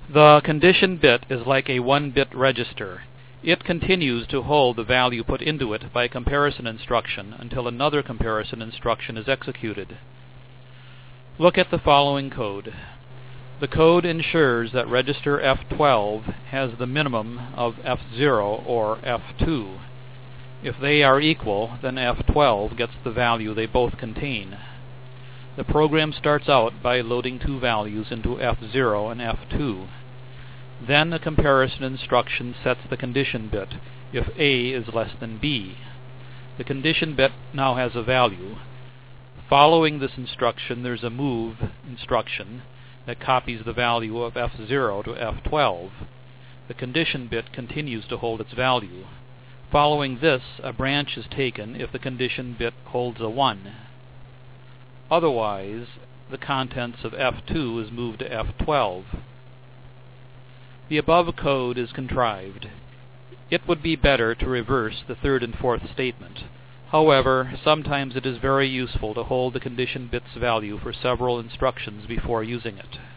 The condition bit is like a 1-bit register. It continues to hold the value put into it by a comparison instruction until another comparison instruction is executed. Look at the following code. The code ensures that register F12 has the minimum of F0 or F2. If they are equal, then F12 gets the value they both contain. The program starts out by loading two values into F0 and F2. Then a comparison instruction sets the condition bit if A is less than B. The condition bit now has a value. Following this instruction, there's a move instruction that copies the value of F0 to F12. The condition bit continues to hold its value. Following this, a branch is taken if the condition bit holds a 1. Otherwise, the contents of F2 is moved to F12. The above code is contrived. It would be better to reverse the third and fourth statement. However, sometimes it is very useful to hold the condition bit's value for several instructions before using it.